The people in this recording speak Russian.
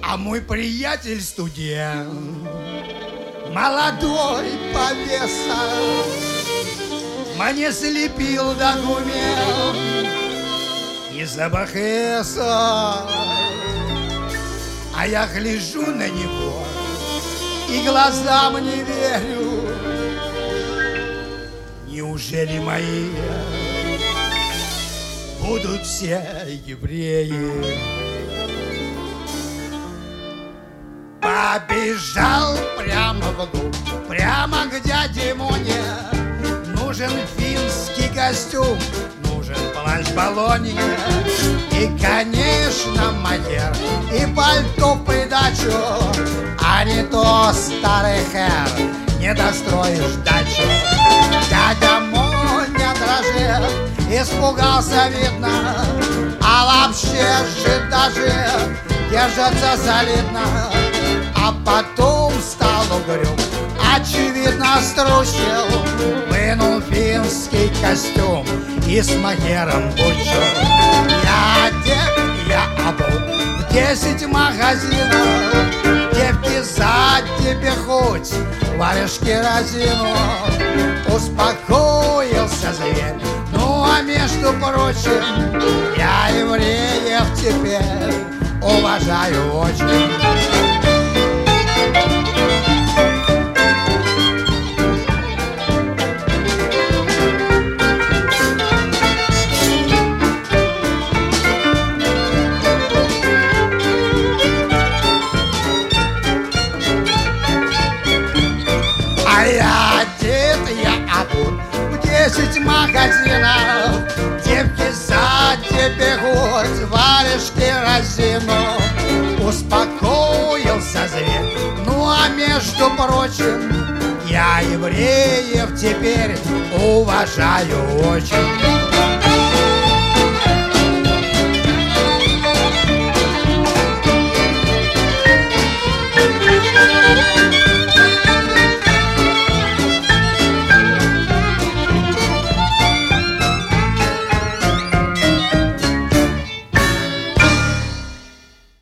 А мой приятель студент, молодой повеса, мне слепил документ из Абахеса. А я гляжу на него и глазам не верю. Неужели мои будут все евреи? Побежал прямо вглубь, прямо к дяде Моне. Нужен финский костюм, нужен плащ-баллоне. И, конечно, манер, и пальто в придачу. А не то, старый хер, не достроишь дачу. Дядя Моня дрожит, испугался, видно. А вообще же даже держится солидно. А потом стал угрюм, очевидно струсил. Вынул финский костюм и с махером бучу. Я одет, я обул в 10 магазинов. Девки сзади бегут, варежки разину. Успокоился зверь, ну а между прочим, я евреев теперь уважаю очень. А я одет, я обут в 10 магазинов. Девки сзади бегут, варежки разину. Успокоился зверь, ну а между прочим, я евреев теперь уважаю очень.